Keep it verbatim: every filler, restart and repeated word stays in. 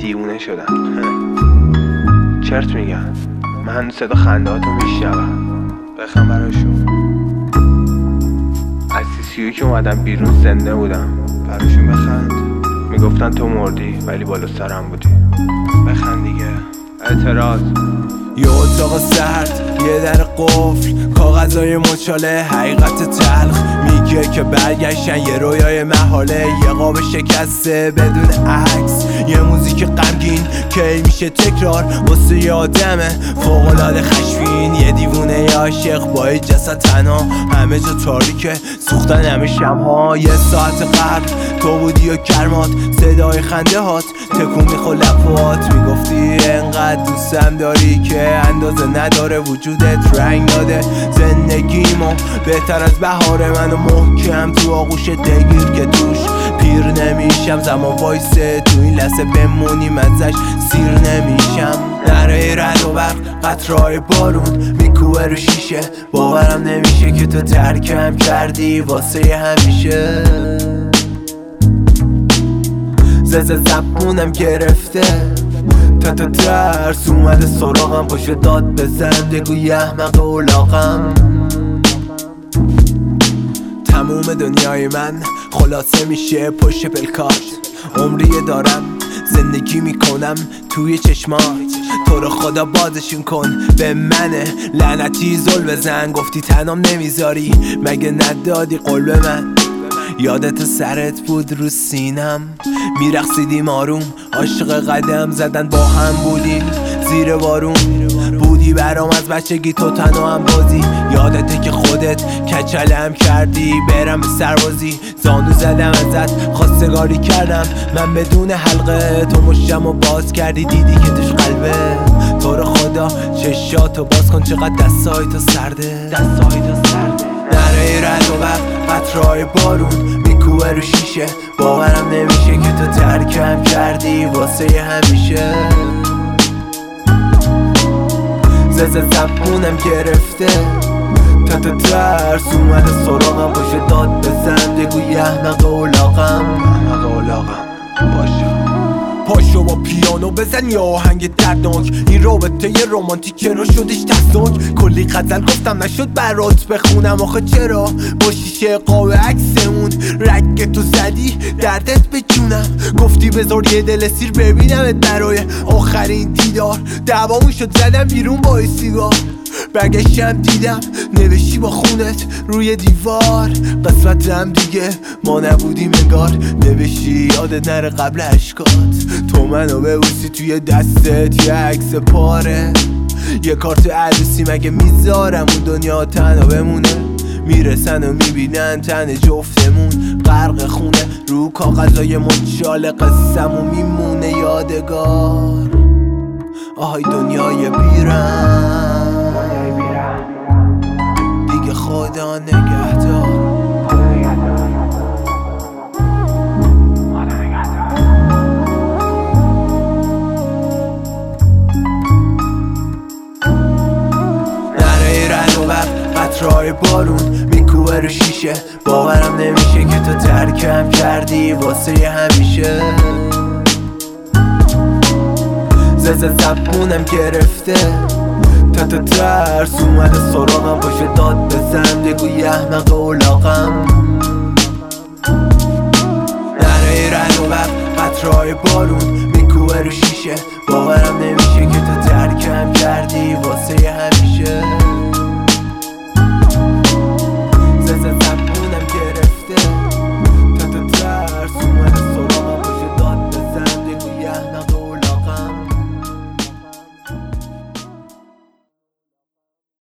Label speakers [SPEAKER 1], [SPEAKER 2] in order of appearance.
[SPEAKER 1] دیوونه شدم. چرت میگم، من هنوز صدا خندهاتو میشنوم. بخند براشون. از سی سی یو که اومدم بیرون زنده بودم. براشون بخند. میگفتن تو مردی ولی بالا سرم بودی. بخند دیگه. اعتراض.
[SPEAKER 2] یه اتاق سرد، یه در قفل، کاغذای مچاله، حقیقت تلخ میگه که برگشتن یه رویای محاله، یه قاب شکسته بدون عکس، یه موزیک غمگین که میشه تکرار واسه یه آدمه فوق‌العاده خشمگین، یه دیوونه عاشق با یه جسد تنها، همه جا تاریکه سوختن همه شمها، یه ساعت قبل تو بودی و کرمات، صدای خنده هات تکون میخوا لپات، میگفتی انقدر دوستم داری که اندازه نداره وجودت رنگ داده زندگیمو، بهتر از بهار منو محکم تو آغوش دگیر که توش پیر نمیشم، زمان وایسه تو این لحظه بمونیم ازش سیر نمیشم، نره رد و برق قطرهای بارون میکوه رو شیشه، باورم نمیشه که تو ترکم کردی واسه همیشه، زز زبونم گرفته تا تا ترس اومده سراغم، پشت داد بزن بگو یه احمق اولاغم، تموم دنیای من خلاصه میشه پشت پلکات، عمری دارم زندگی میکنم توی چشمات، تو رو خدا بازشون کن به منه لعنتی زل بزن، گفتی تنام نمیذاری مگه ندادی قول به من، یادت سرت بود رو سینم میرقصیدیم آروم، عاشق قدم زدن با هم بودیم زیر بارون، بودی برام از بچگی تو تنها هم بازی، یادته که خودت کچلم کردی برم به سربازی، زانو زدم ازت خواستگاری کردم من بدون حلقه، تو مشتم و باز کردی دیدی که توش قلبه، تو رو خدا چشاتو باز کن چقدر دستای تو سرده، دستای تو سرده، نره رد و برق قطرهای بارون میکوه رو شیشه، باورم نمیشه که تو ترکم کردی واسه همیشه، زز زبونم گرفته تا تا ترس اومده سراغم، پشت داد بزن بگو یه احمق اولاغم،
[SPEAKER 1] احمق اولاغم باشه،
[SPEAKER 2] پاشو با پیانو بزن یا آهنگ دردناک، این رابطه یه رومانتیکه رو شدش ترسناک، کلی غزل گفتم نشد برات بخونم آخه چرا با شیشه قاب عکسمون رگ تو زدی دردت به جونم، گفتی بذار یه دل سیر ببینمت برای آخرین دیدار، دعوامون شد زدم بیرون با سیگار، برگشتم دیدم نوشتی با خونت روی دیوار، قسمتم دیگه ما نبودیم انگار، نوشتی یادت نره قبل اشکات، تو منو ببوسی توی دستت یه عکس پاره، یه کارت عروسی مگه میذارم اون دنیا تنها بمونه، میرسن و میبینن تن جفتمون غرق خونه، رو کاغذای مچال قصه‌مون میمونه یادگار، آهای دنیای بیرم دیگه خدا نگهدار. قطرهای بارون میکوه رو شیشه، باورم نمیشه که تو ترکم کردی واسه همیشه، زز زبونم گرفته تا تا ترس اومده سراغم، پشت داد بزن بگو یه احمق اولاغم، نره رد و برق قطرهای بارون میکوه رو شیشه، باورم نمیشه